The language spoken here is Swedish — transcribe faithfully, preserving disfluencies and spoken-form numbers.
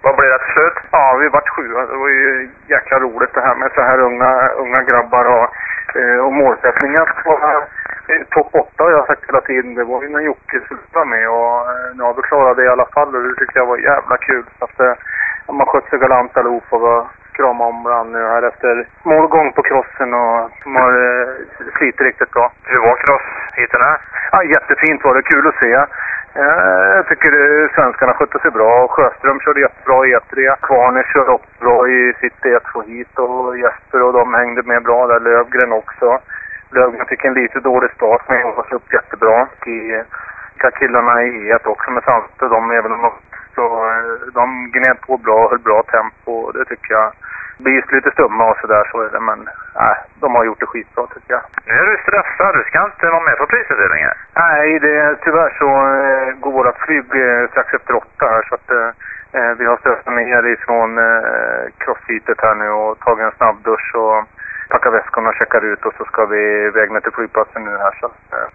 Vad blev det till slut? Ja, vi vart sju. Det var ju jäkla roligt det här med så här unga, unga grabbar och, eh, och målsättningen var eh, topp åtta har jag sagt hela tiden. Det var ju när Jocke slutade med och eh, ja, vi klarade det i alla fall och det tycker jag var jävla kul. Så att eh, man sköt sig galant allihop och var krama om varandra nu här efter målgång på crossen och de har eh, slitit riktigt bra. Hur var crosshittarna? Ja, jättefint var det. Kul att se. Eh, jag tycker eh, svenskarna skötte sig bra. Sjöström körde jättebra i E tre. Kvarne körde också bra i sitt E två hit och Jesper och de hängde med bra där. Lövgren också. Lövgren fick en lite dålig start men han var upp jättebra. I, killarna i E ett också med Sandström. De, även om de, så, de gned på bra, höll bra tempo. Det tycker jag. Blir lite stumma och sådär så är det, men nej, de har gjort det skitbra tycker jag. Nu är du stressad, du ska inte vara med på prisutdelningen. Nej, det, tyvärr så eh, går vårat flyg eh, strax efter åtta här så att eh, vi har stöttat ner ifrån eh, crossfitet här nu och tagit en snabb dusch och packat väskorna och checkar ut och så ska vi iväg med till flygplatsen nu här så. Eh.